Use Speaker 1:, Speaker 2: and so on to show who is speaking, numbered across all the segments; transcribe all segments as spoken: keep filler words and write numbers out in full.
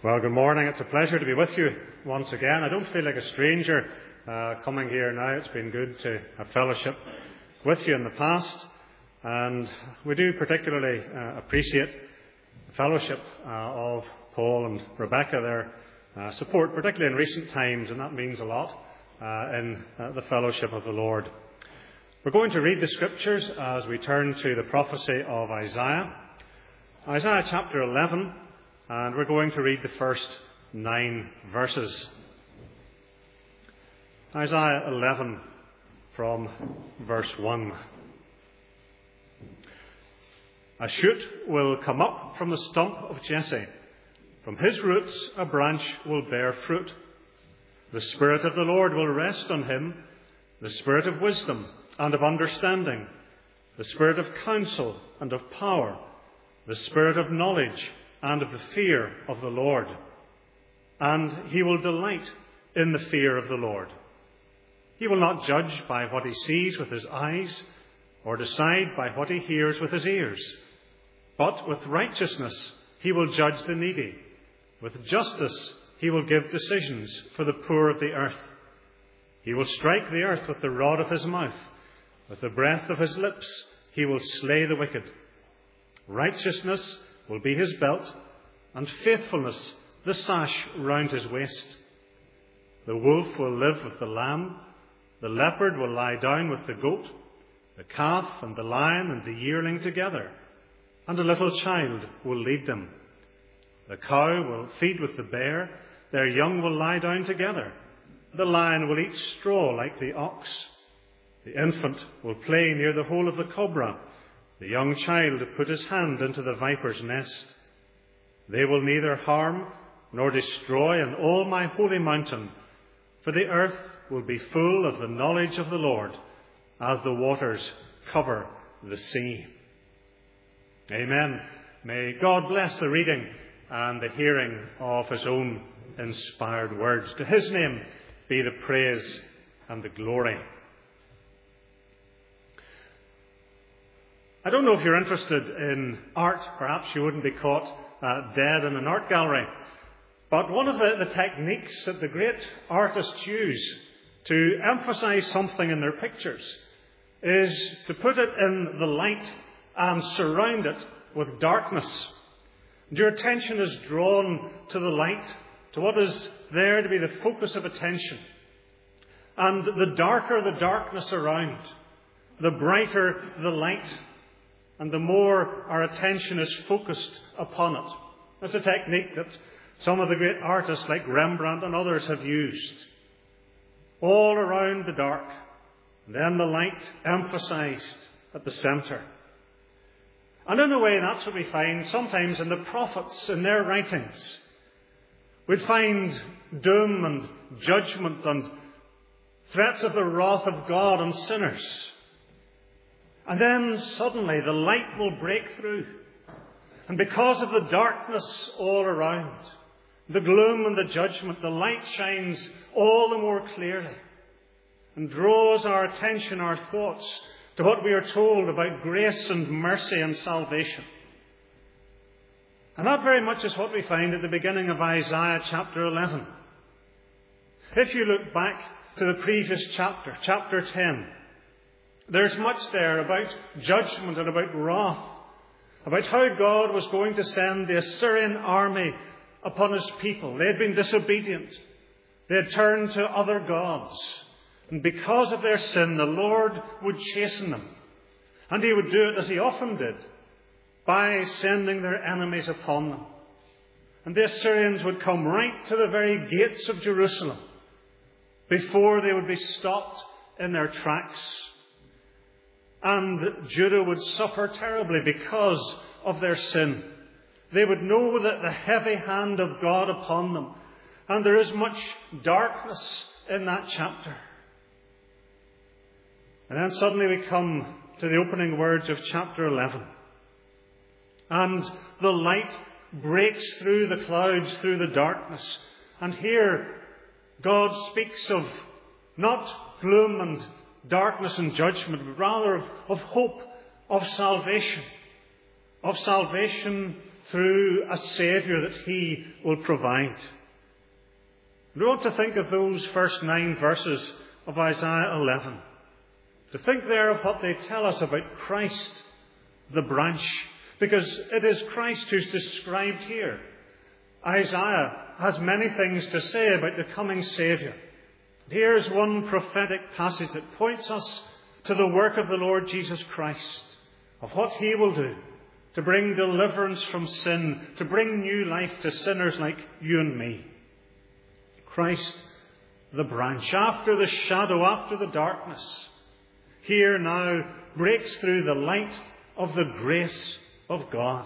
Speaker 1: Well, good morning. It's a pleasure to be with you once again. I don't feel like a stranger uh, coming here now. It's been good to have fellowship with you in the past. And we do particularly uh, appreciate the fellowship uh, of Paul and Rebecca, their uh, support, particularly in recent times, and that means a lot uh, in uh, the fellowship of the Lord. We're going to read the Scriptures as we turn to the prophecy of Isaiah. Isaiah chapter eleven. And we're going to read the first nine verses. Isaiah eleven from verse one. A shoot will come up from the stump of Jesse. From his roots a branch will bear fruit. The Spirit of the Lord will rest on him, the Spirit of wisdom and of understanding, the Spirit of counsel and of power, the Spirit of knowledge and of the fear of the Lord. And he will delight in the fear of the Lord. He will not judge by what he sees with his eyes, or decide by what he hears with his ears. But with righteousness he will judge the needy. With justice he will give decisions for the poor of the earth. He will strike the earth with the rod of his mouth. With the breath of his lips he will slay the wicked. Righteousness will be his belt, and faithfulness the sash round his waist. The wolf will live with the lamb, the leopard will lie down with the goat, the calf and the lion and the yearling together, and a little child will lead them. The cow will feed with the bear, their young will lie down together. The lion will eat straw like the ox. The infant will play near the hole of the cobra. The young child put his hand into the viper's nest. They will neither harm nor destroy in all my holy mountain, for the earth will be full of the knowledge of the Lord, as the waters cover the sea. Amen. May God bless the reading and the hearing of his own inspired words. To his name be the praise and the glory. I don't know if you're interested in art. Perhaps you wouldn't be caught uh, dead in an art gallery. But one of the, the techniques that the great artists use to emphasize something in their pictures is to put it in the light and surround it with darkness. And your attention is drawn to the light, to what is there to be the focus of attention. And the darker the darkness around, the brighter the light, and the more our attention is focused upon it. That's a technique that some of the great artists like Rembrandt and others have used. All around the dark, and then the light emphasized at the centre. And in a way, that's what we find sometimes in the prophets, in their writings. We'd find doom and judgment and threats of the wrath of God on sinners. And then suddenly the light will break through. And because of the darkness all around, the gloom and the judgment, the light shines all the more clearly and draws our attention, our thoughts, to what we are told about grace and mercy and salvation. And that very much is what we find at the beginning of Isaiah chapter eleven. If you look back to the previous chapter, chapter ten, there's much there about judgment and about wrath, about how God was going to send the Assyrian army upon his people. They had been disobedient. They had turned to other gods. And because of their sin, the Lord would chasten them. And he would do it, as he often did, by sending their enemies upon them. And the Assyrians would come right to the very gates of Jerusalem before they would be stopped in their tracks. And Judah would suffer terribly because of their sin. They would know that the heavy hand of God upon them. And there is much darkness in that chapter. And then suddenly we come to the opening words of chapter eleven. And the light breaks through the clouds, through the darkness. And here God speaks of not gloom and darkness and judgment, but rather of, of hope, of salvation. Of salvation through a Saviour that he will provide. We want to think of those first nine verses of Isaiah eleven. To think there of what they tell us about Christ, the branch. Because it is Christ who's described here. Isaiah has many things to say about the coming Saviour. Here's one prophetic passage that points us to the work of the Lord Jesus Christ, of what he will do to bring deliverance from sin, to bring new life to sinners like you and me. Christ, the branch, after the shadow, after the darkness, here now breaks through the light of the grace of God.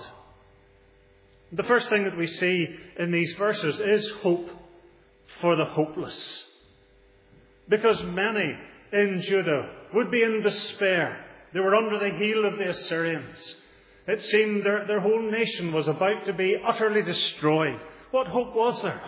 Speaker 1: The first thing that we see in these verses is hope for the hopeless. Because many in Judah would be in despair. They were under the heel of the Assyrians. It seemed their, their whole nation was about to be utterly destroyed. What hope was there?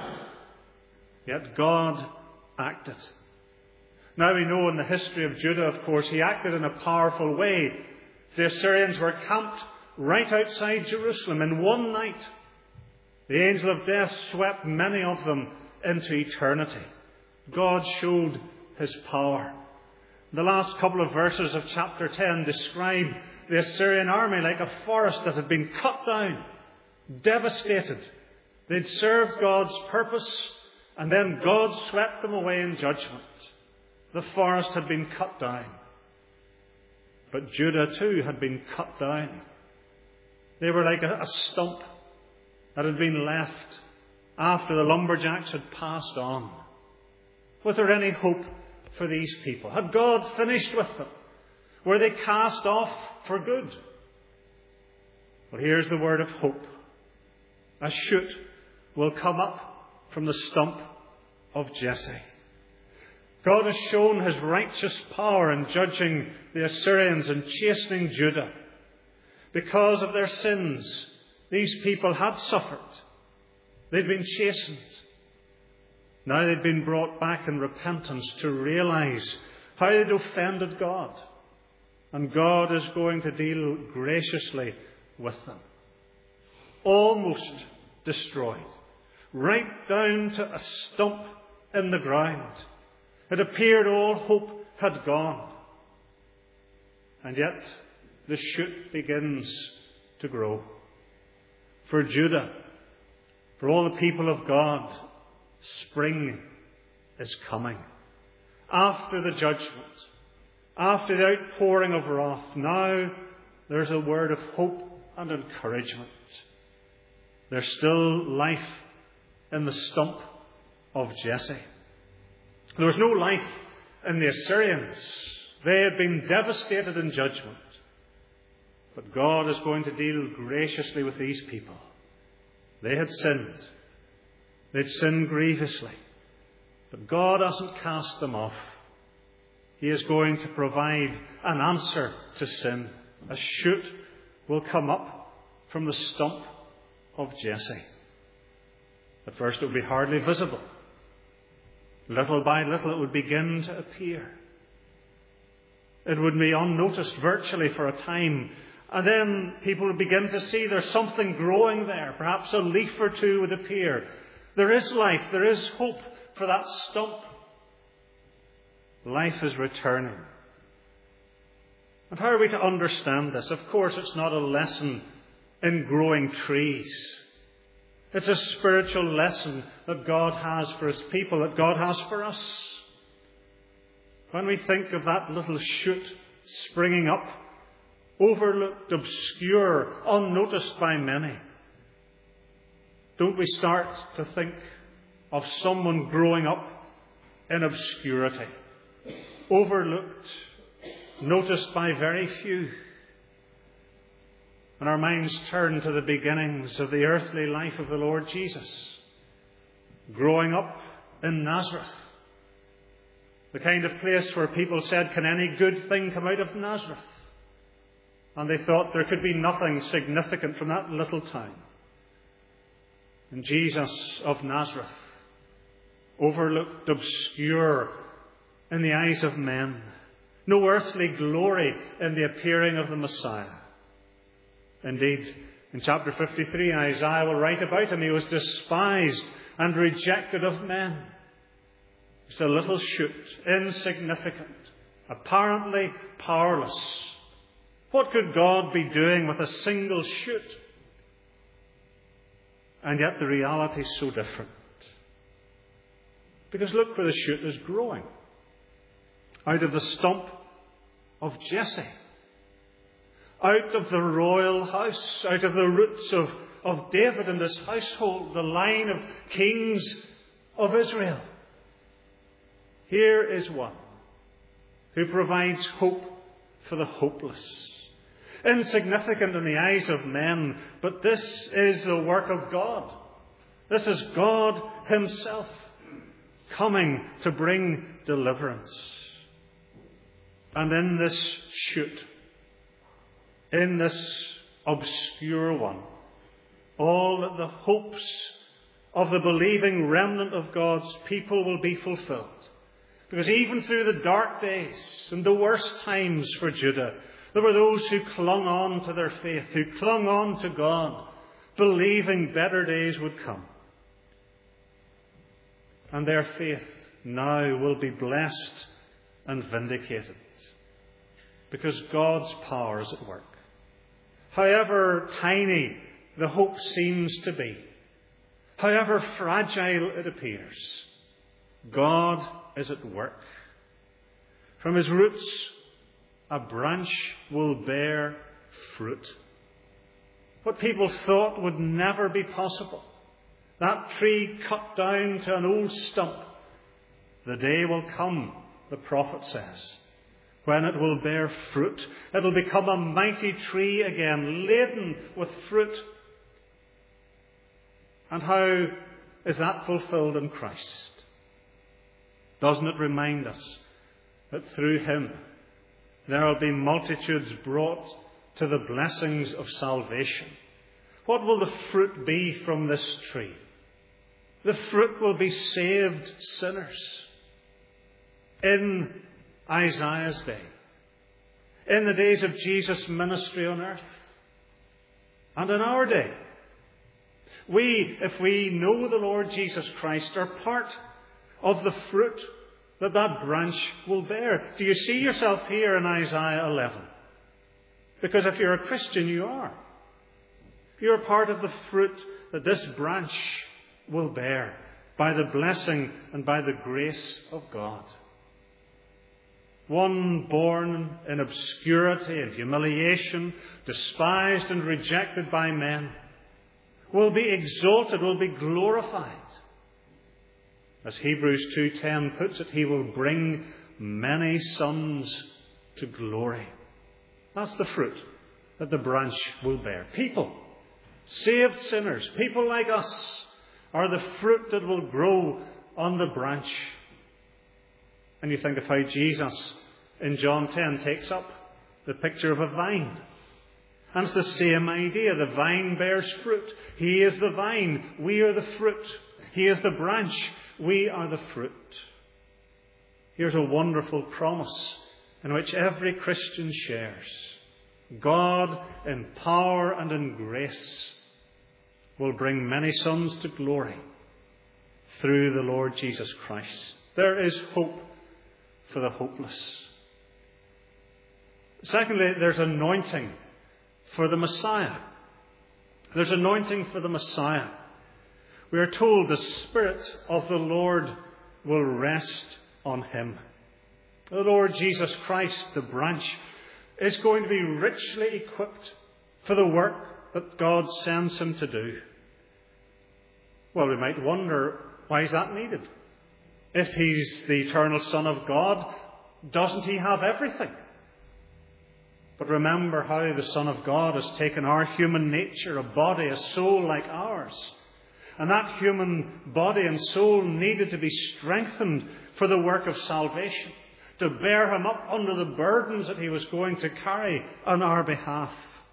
Speaker 1: Yet God acted. Now we know in the history of Judah, of course, he acted in a powerful way. The Assyrians were camped right outside Jerusalem in one night. The angel of death swept many of them into eternity. God showed his power. The last couple of verses of chapter ten describe the Assyrian army like a forest that had been cut down, devastated. They'd served God's purpose, and then God swept them away in judgment. The forest had been cut down. But Judah too had been cut down. They were like a stump that had been left after the lumberjacks had passed on. Was there any hope for these people? Had God finished with them? Were they cast off for good? Well, here's the word of hope. A shoot will come up from the stump of Jesse. God has shown his righteous power in judging the Assyrians and chastening Judah. Because of their sins, these people had suffered. They'd been chastened. Now they'd been brought back in repentance to realize how they'd offended God. And God is going to deal graciously with them. Almost destroyed. Right down to a stump in the ground. It appeared all hope had gone. And yet the shoot begins to grow. For Judah, for all the people of God, spring is coming. After the judgment, after the outpouring of wrath, now there's a word of hope and encouragement. There's still life in the stump of Jesse. There was no life in the Assyrians. They had been devastated in judgment. But God is going to deal graciously with these people. They had sinned. They'd sinned grievously. But God hasn't cast them off. He is going to provide an answer to sin. A shoot will come up from the stump of Jesse. At first it would be hardly visible. Little by little it would begin to appear. It would be unnoticed virtually for a time. And then people would begin to see there's something growing there. Perhaps a leaf or two would appear. There is life. There is hope for that stump. Life is returning. And how are we to understand this? Of course, it's not a lesson in growing trees. It's a spiritual lesson that God has for his people, that God has for us. When we think of that little shoot springing up, overlooked, obscure, unnoticed by many, don't we start to think of someone growing up in obscurity, overlooked, noticed by very few? And our minds turn to the beginnings of the earthly life of the Lord Jesus, growing up in Nazareth, the kind of place where people said, can any good thing come out of Nazareth? And they thought there could be nothing significant from that little town. And Jesus of Nazareth, overlooked, obscure in the eyes of men, no earthly glory in the appearing of the Messiah. Indeed, In chapter fifty-three, Isaiah will write about him. He was despised and rejected of men. Just a little shoot, insignificant, apparently powerless. What could God be doing with a single shoot? And yet the reality is so different. Because look where the shoot is growing. Out of the stump of Jesse. Out of the royal house. Out of the roots of, of David and his household. The line of kings of Israel. Here is one who provides hope for the hopeless. Insignificant in the eyes of men, but this is the work of God. This is God himself coming to bring deliverance. And in this shoot, in this obscure one, all the hopes of the believing remnant of God's people will be fulfilled. Because even through the dark days and the worst times for Judah, there were those who clung on to their faith, who clung on to God, believing better days would come. And their faith now will be blessed and vindicated. Because God's power is at work. However tiny the hope seems to be, however fragile it appears, God is at work. From his roots, a branch will bear fruit. What people thought would never be possible, that tree cut down to an old stump, the day will come, the prophet says, when it will bear fruit. It will become a mighty tree again, laden with fruit. And how is that fulfilled in Christ? Doesn't it remind us that through him there will be multitudes brought to the blessings of salvation? What will the fruit be from this tree? The fruit will be saved sinners. In Isaiah's day, in the days of Jesus' ministry on earth, and in our day, we, if we know the Lord Jesus Christ, are part of the fruit that that branch will bear. Do you see yourself here in Isaiah eleven? Because if you're a Christian, you are. You're part of the fruit that this branch will bear by the blessing and by the grace of God. One born in obscurity and humiliation, despised and rejected by men, will be exalted, will be glorified. As Hebrews two ten puts it, he will bring many sons to glory. That's the fruit that the branch will bear. People, saved sinners, people like us, are the fruit that will grow on the branch. And you think of how Jesus in John ten takes up the picture of a vine. And it's the same idea. The vine bears fruit. He is the vine. We are the fruit. He is the branch. We are the fruit. Here's a wonderful promise in which every Christian shares. God in power and in grace will bring many sons to glory through the Lord Jesus Christ. There is hope for the hopeless. Secondly, there's anointing for the Messiah. There's anointing for the Messiah. We are told the Spirit of the Lord will rest on him. The Lord Jesus Christ, the branch, is going to be richly equipped for the work that God sends him to do. Well, we might wonder, why is that needed? If he's the eternal Son of God, doesn't he have everything? But remember how the Son of God has taken our human nature, a body, a soul like ours. And that human body and soul needed to be strengthened for the work of salvation, to bear him up under the burdens that he was going to carry on our behalf.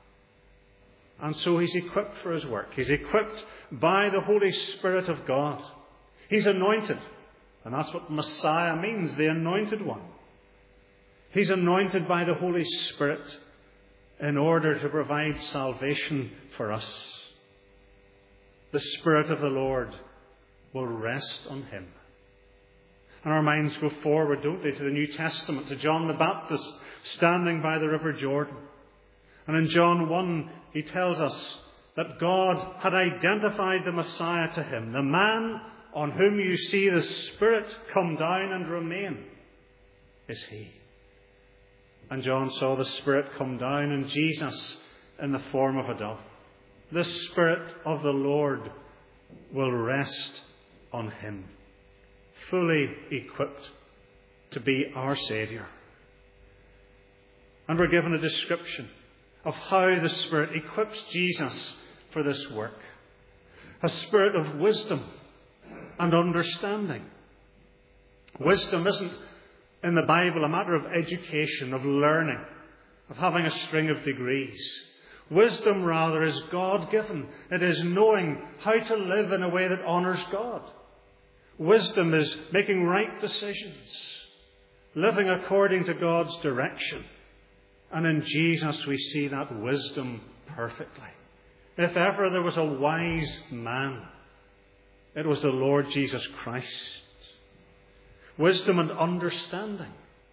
Speaker 1: And so he's equipped for his work. He's equipped by the Holy Spirit of God. He's anointed. And that's what Messiah means, the anointed one. He's anointed by the Holy Spirit in order to provide salvation for us. The Spirit of the Lord will rest on him. And our minds go forward, don't they, to the New Testament, to John the Baptist standing by the River Jordan. And in John one, he tells us that God had identified the Messiah to him. The man on whom you see the Spirit come down and remain is he. And John saw the Spirit come down and Jesus in the form of a dove. The Spirit of the Lord will rest on him, fully equipped to be our Saviour. And we're given a description of how the Spirit equips Jesus for this work. A spirit of wisdom and understanding. Wisdom isn't in the Bible a matter of education, of learning, of having a string of degrees. Wisdom, rather, is God-given. It is knowing how to live in a way that honours God. Wisdom is making right decisions, living according to God's direction. And in Jesus we see that wisdom perfectly. If ever there was a wise man, it was the Lord Jesus Christ. Wisdom and understanding.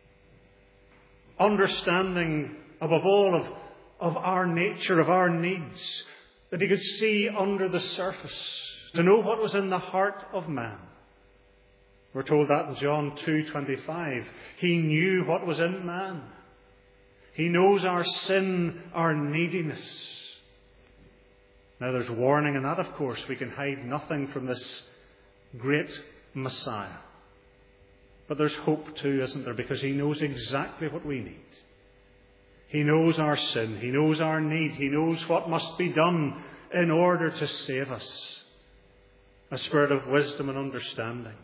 Speaker 1: Understanding, above all, of, of our nature, of our needs, that he could see under the surface, to know what was in the heart of man. We're told that in John two twenty-five. He knew what was in man. He knows our sin, our neediness. Now there's warning in that, of course. We can hide nothing from this great Messiah. But there's hope too, isn't there? Because he knows exactly what we need. He knows our sin. He knows our need. He knows what must be done in order to save us. A spirit of wisdom and understanding.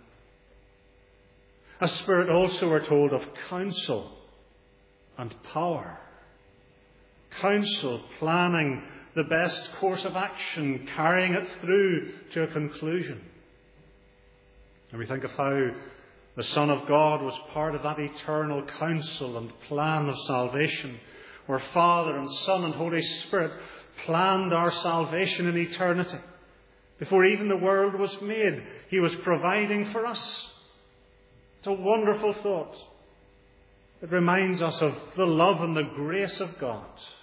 Speaker 1: A spirit also, we're told, of counsel and power. Counsel, planning the best course of action, carrying it through to a conclusion. And we think of how the Son of God was part of that eternal counsel and plan of salvation, where Father and Son and Holy Spirit planned our salvation in eternity. Before even the world was made, he was providing for us. It's a wonderful thought. It reminds us of the love and the grace of God.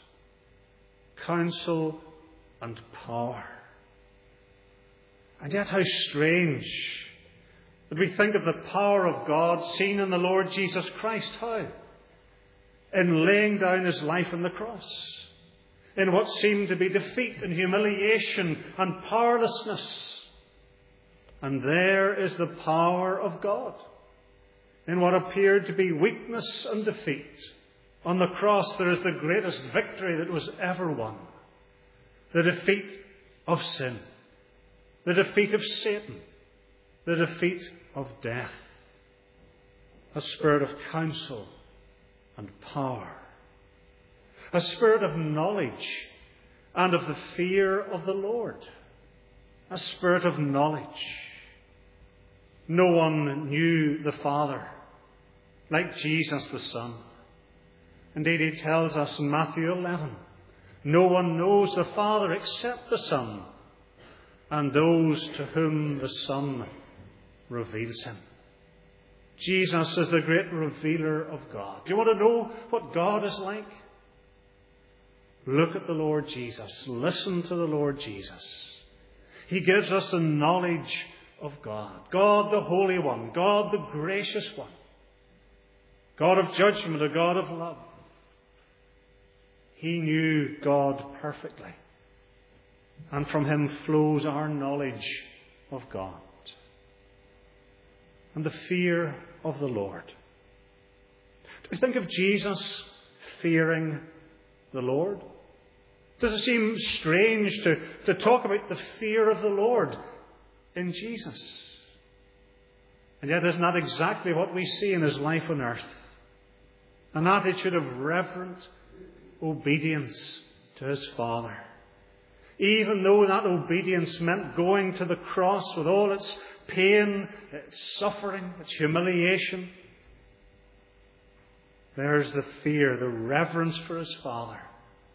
Speaker 1: Counsel and power. And yet how strange that we think of the power of God seen in the Lord Jesus Christ. How? In laying down his life on the cross. In what seemed to be defeat and humiliation and powerlessness. And there is the power of God. In what appeared to be weakness and defeat. On the cross there is the greatest victory that was ever won. The defeat of sin. The defeat of Satan. The defeat of death. A spirit of counsel and power. A spirit of knowledge and of the fear of the Lord. A spirit of knowledge. No one knew the Father like Jesus the Son. Indeed, he tells us in Matthew eleven, no one knows the Father except the Son, and those to whom the Son reveals him. Jesus is the great revealer of God. Do you want to know what God is like? Look at the Lord Jesus. Listen to the Lord Jesus. He gives us the knowledge of God. God the Holy One. God the Gracious One. God of judgment, a God of love. He knew God perfectly. And from him flows our knowledge of God. And the fear of the Lord. Do we think of Jesus fearing the Lord? Does it seem strange to, to talk about the fear of the Lord in Jesus? And yet isn't that exactly what we see in his life on earth? An attitude of reverent obedience to his Father. Even though that obedience meant going to the cross with all its pain, its suffering, its humiliation. There's the fear, the reverence for his Father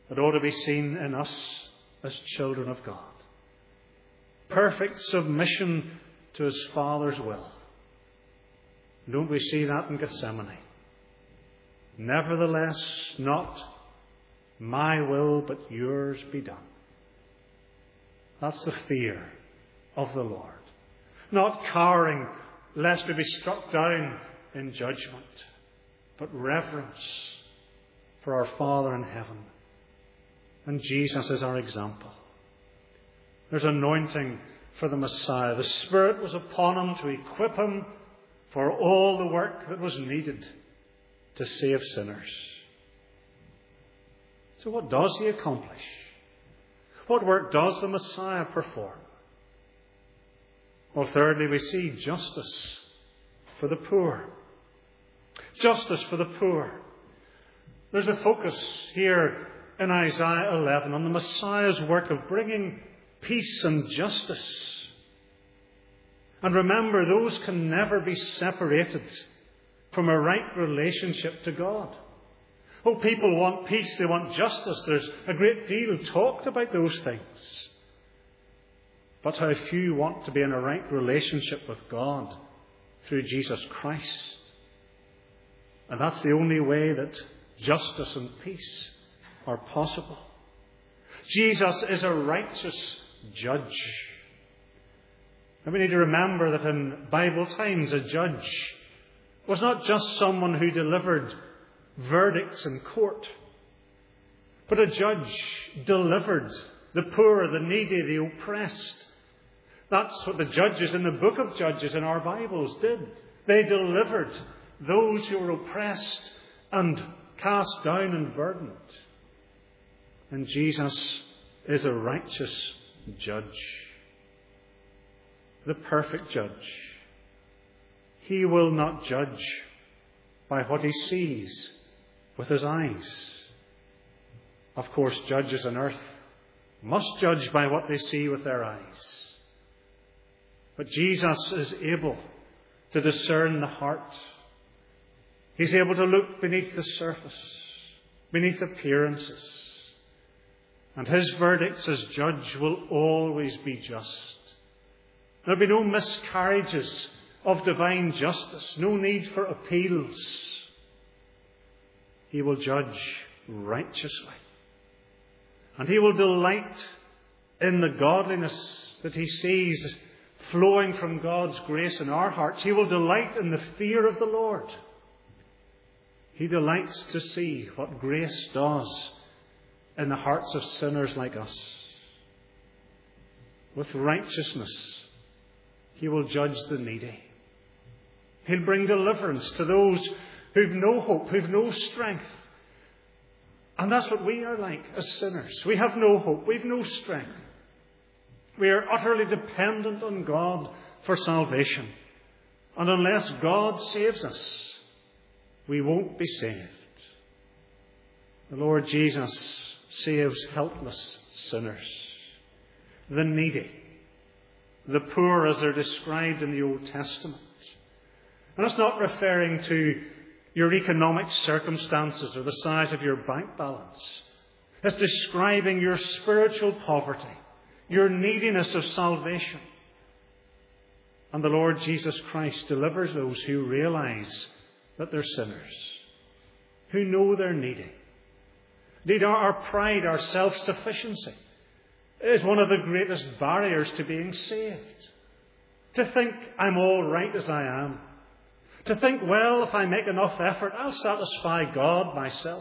Speaker 1: that ought to be seen in us as children of God. Perfect submission to his Father's will. Don't we see that in Gethsemane? Nevertheless, not my will, but yours be done. That's the fear of the Lord. Not cowering lest we be struck down in judgment, but reverence for our Father in heaven. And Jesus is our example. There's anointing for the Messiah. The Spirit was upon him to equip him for all the work that was needed to save sinners. So what does he accomplish? What work does the Messiah perform? Well, thirdly, we see justice for the poor. Justice for the poor. There's a focus here in Isaiah eleven on the Messiah's work of bringing peace and justice. And remember, those can never be separated from a right relationship to God. Oh, people want peace, they want justice. There's a great deal talked about those things. But how few want to be in a right relationship with God through Jesus Christ. And that's the only way that justice and peace are possible. Jesus is a righteous judge. And we need to remember that in Bible times, a judge was not just someone who delivered verdicts in court, but a judge delivered the poor, the needy, the oppressed. That's what the judges in the book of Judges in our Bibles did. They delivered those who were oppressed and cast down and burdened. And Jesus is a righteous judge. The perfect judge. He will not judge by what he sees with his eyes. Of course, judges on earth must judge by what they see with their eyes. But Jesus is able to discern the heart. He's able to look beneath the surface, beneath appearances. And his verdicts as judge will always be just. There'll be no miscarriages of divine justice, no need for appeals. He will judge righteously. And he will delight in the godliness that he sees flowing from God's grace in our hearts. He will delight in the fear of the Lord. He delights to see what grace does in the hearts of sinners like us. With righteousness, he will judge the needy. He'll bring deliverance to those who've no hope, who've no strength. And that's what we are like as sinners. We have no hope, we've no strength. We are utterly dependent on God for salvation. And unless God saves us, we won't be saved. The Lord Jesus saves helpless sinners, the needy, the poor as they're described in the Old Testament. And it's not referring to your economic circumstances or the size of your bank balance. It's describing your spiritual poverty, your neediness of salvation. And the Lord Jesus Christ delivers those who realize that they're sinners, who know they're needy. Indeed, our pride, our self-sufficiency is one of the greatest barriers to being saved. To think I'm all right as I am. To think, well, if I make enough effort, I'll satisfy God myself.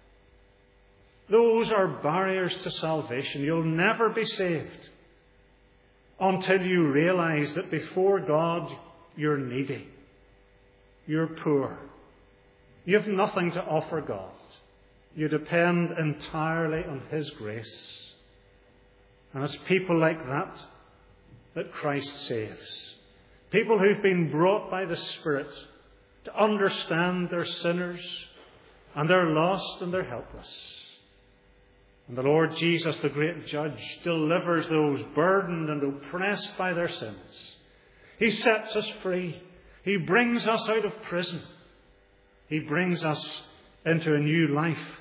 Speaker 1: Those are barriers to salvation. You'll never be saved until you realize that before God, you're needy. You're poor. You have nothing to offer God. You depend entirely on his grace. And it's people like that that Christ saves. People who've been brought by the Spirit to understand they're sinners and they're lost and they're helpless. And the Lord Jesus, the great judge, delivers those burdened and oppressed by their sins. He sets us free. He brings us out of prison. He brings us into a new life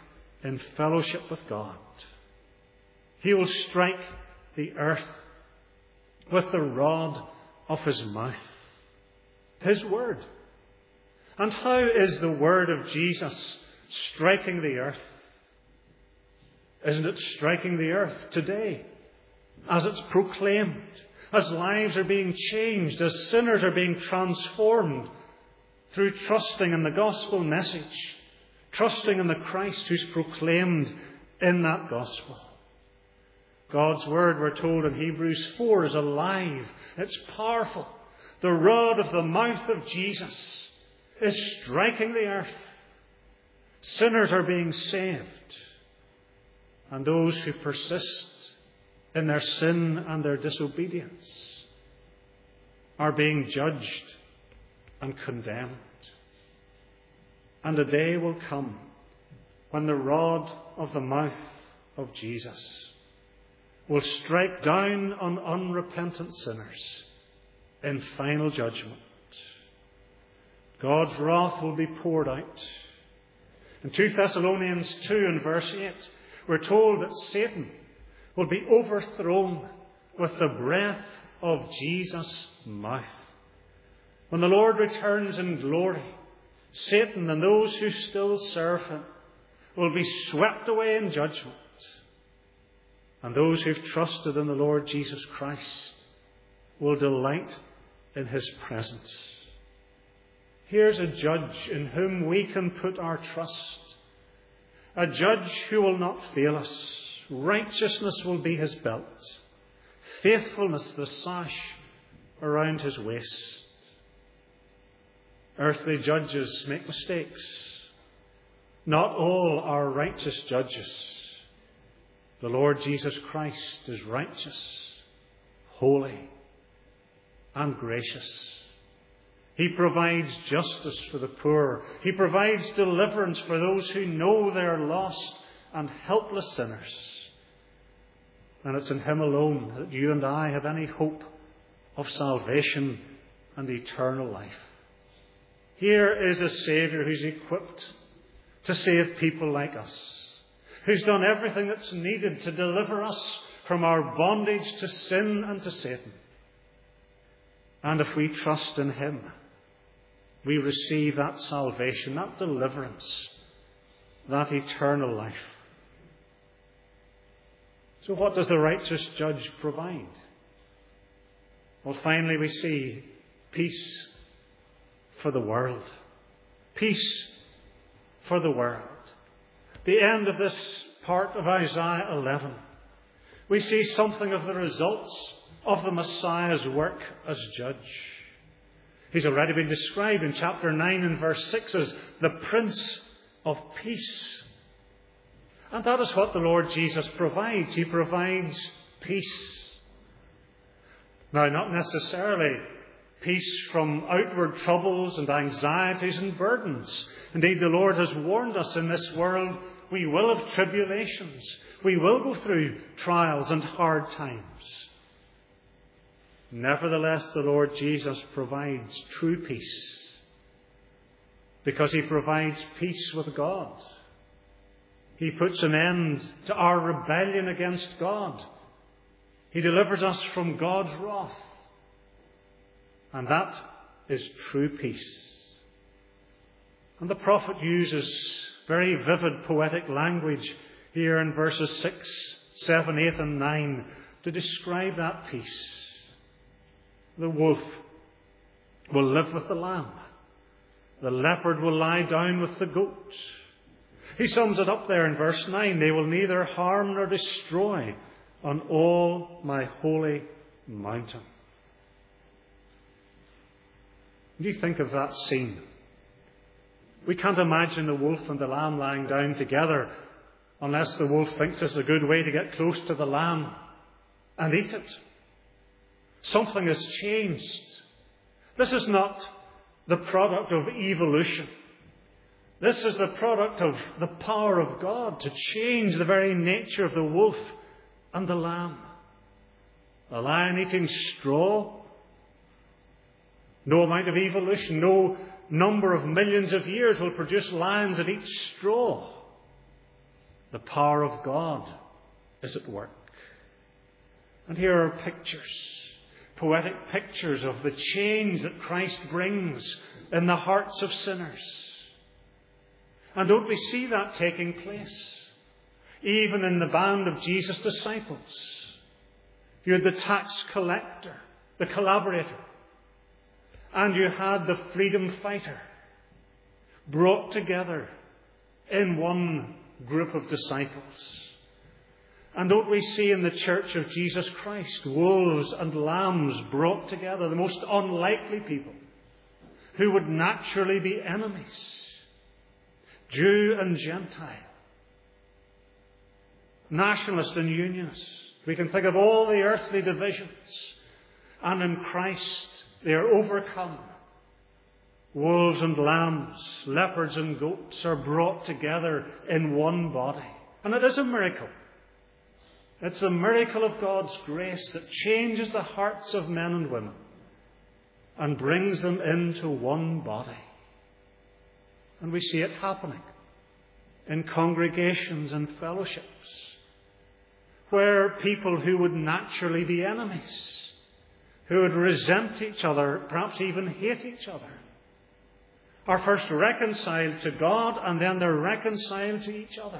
Speaker 1: in fellowship with God. He will strike the earth with the rod of his mouth, his word. And how is the word of Jesus striking the earth? Isn't it striking the earth today as it's proclaimed, as lives are being changed, as sinners are being transformed through trusting in the gospel message, trusting in the Christ who's proclaimed in that gospel? God's word, we're told in Hebrews four, is alive. It's powerful. The rod of the mouth of Jesus is striking the earth. Sinners are being saved. And those who persist in their sin and their disobedience are being judged and condemned. And a day will come when the rod of the mouth of Jesus will strike down on unrepentant sinners in final judgment. God's wrath will be poured out. In Second Thessalonians two and verse eight, we're told that Satan will be overthrown with the breath of Jesus' mouth. When the Lord returns in glory, Satan and those who still serve him will be swept away in judgment. And those who've trusted in the Lord Jesus Christ will delight in his presence. Here's a judge in whom we can put our trust. A judge who will not fail us. Righteousness will be his belt. Faithfulness the sash around his waist. Earthly judges make mistakes. Not all are righteous judges. The Lord Jesus Christ is righteous, holy, and gracious. He provides justice for the poor. He provides deliverance for those who know they're lost and helpless sinners. And it's in him alone that you and I have any hope of salvation and eternal life. Here is a Saviour who's equipped to save people like us, who's done everything that's needed to deliver us from our bondage to sin and to Satan. And if we trust in him, we receive that salvation, that deliverance, that eternal life. So what does the righteous judge provide? Well, finally we see peace for the world. Peace for the world. The end of this part of Isaiah eleven, we see something of the results of the Messiah's work as judge. He's already been described in chapter nine and verse six as the Prince of Peace. And that is what the Lord Jesus provides. He provides peace. Now, not necessarily peace from outward troubles and anxieties and burdens. Indeed, the Lord has warned us in this world we will have tribulations. We will go through trials and hard times. Nevertheless, the Lord Jesus provides true peace because he provides peace with God. He puts an end to our rebellion against God. He delivers us from God's wrath. And that is true peace. And the prophet uses very vivid poetic language here in verses six, seven, eight and nine to describe that peace. The wolf will live with the lamb. The leopard will lie down with the goat. He sums it up there in verse nine. They will neither harm nor destroy on all my holy mountain. When you think of that scene, we can't imagine the wolf and the lamb lying down together unless the wolf thinks it's a good way to get close to the lamb and eat it. Something has changed. This is not the product of evolution. This is the product of the power of God to change the very nature of the wolf and the lamb. The lion eating straw. No amount of evolution, no number of millions of years will produce lions that eat straw. The power of God is at work. And here are pictures, poetic pictures of the change that Christ brings in the hearts of sinners. And don't we see that taking place? Even in the band of Jesus' disciples. You had the tax collector, the collaborator, and you had the freedom fighter brought together in one group of disciples. And don't we see in the church of Jesus Christ wolves and lambs brought together, the most unlikely people who would naturally be enemies, Jew and Gentile, nationalist and unionist. We can think of all the earthly divisions, and in Christ they are overcome. Wolves and lambs, leopards and goats are brought together in one body. And it is a miracle. It's a miracle of God's grace that changes the hearts of men and women and brings them into one body. And we see it happening in congregations and fellowships where people who would naturally be enemies, who would resent each other, perhaps even hate each other, are first reconciled to God and then they're reconciled to each other.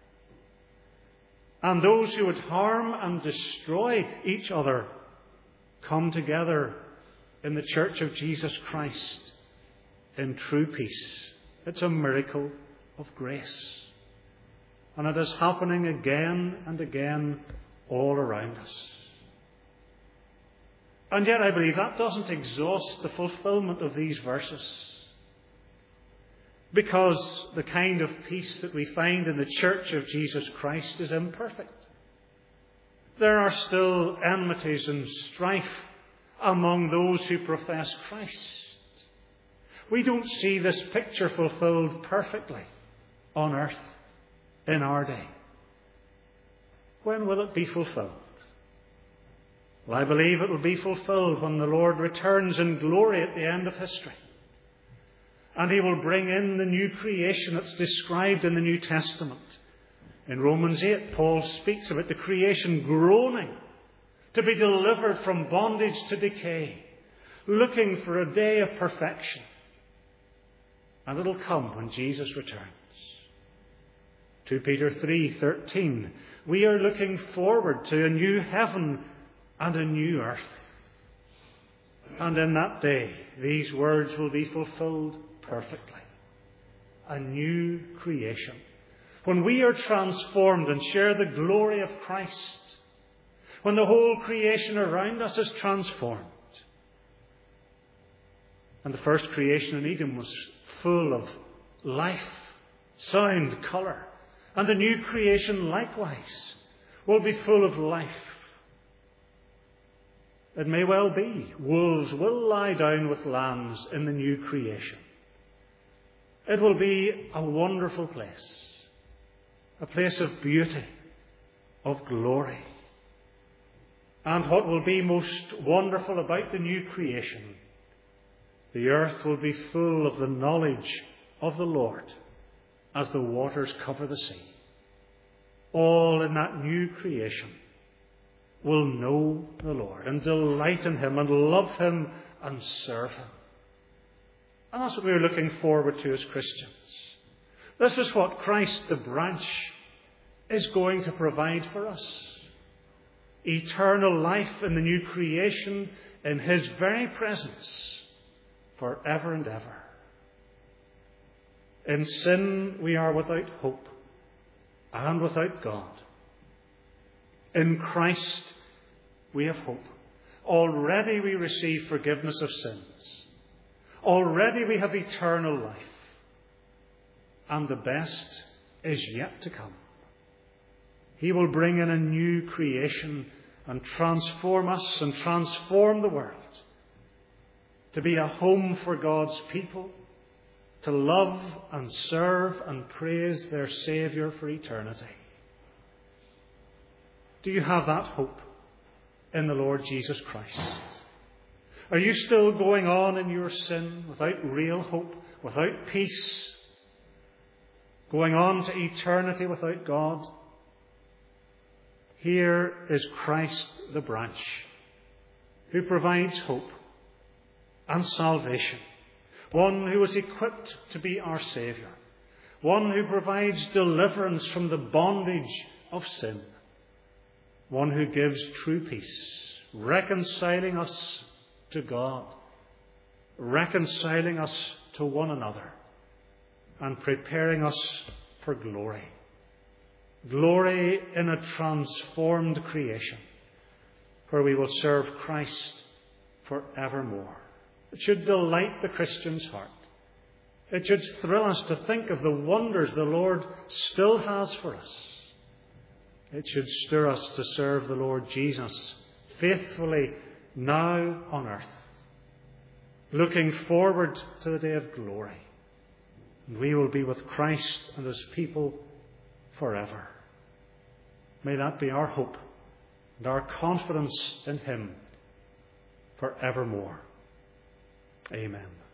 Speaker 1: And those who would harm and destroy each other come together in the church of Jesus Christ in true peace. It's a miracle of grace. And it is happening again and again all around us. And yet I believe that doesn't exhaust the fulfillment of these verses. Because the kind of peace that we find in the church of Jesus Christ is imperfect. There are still enmities and strife among those who profess Christ. We don't see this picture fulfilled perfectly on earth in our day. When will it be fulfilled? Well, I believe it will be fulfilled when the Lord returns in glory at the end of history. And He will bring in the new creation that's described in the New Testament. In Romans eight, Paul speaks about the creation groaning to be delivered from bondage to decay, looking for a day of perfection. And it'll come when Jesus returns. Second Peter three thirteen, we are looking forward to a new heaven and a new earth. And in that day, these words will be fulfilled perfectly. A new creation. When we are transformed and share the glory of Christ, when the whole creation around us is transformed. And the first creation in Eden was full of life, sound, colour. And the new creation likewise will be full of life. It may well be wolves will lie down with lambs in the new creation. It will be a wonderful place. A place of beauty, of glory. And what will be most wonderful about the new creation, the earth will be full of the knowledge of the Lord as the waters cover the sea. All in that new creation will know the Lord and delight in Him and love Him and serve Him. And that's what we're looking forward to as Christians. This is what Christ, the branch, is going to provide for us. Eternal life in the new creation in His very presence forever and ever. In sin we are without hope and without God. In Christ we have hope. Already we receive forgiveness of sins. Already we have eternal life. And the best is yet to come. He will bring in a new creation and transform us and transform the world to be a home for God's people, to love and serve and praise their Saviour for eternity. Do you have that hope in the Lord Jesus Christ? Are you still going on in your sin without real hope, without peace, going on to eternity without God. Here is Christ the branch, who provides hope and salvation, one who is equipped to be our Saviour, one who provides deliverance from the bondage of sin, one who gives true peace, reconciling us to God, reconciling us to one another, and preparing us for glory. Glory in a transformed creation, where we will serve Christ forevermore. It should delight the Christian's heart. It should thrill us to think of the wonders the Lord still has for us. It should stir us to serve the Lord Jesus faithfully now on earth, looking forward to the day of glory. And we will be with Christ and His people forever. May that be our hope and our confidence in Him forevermore. Amen.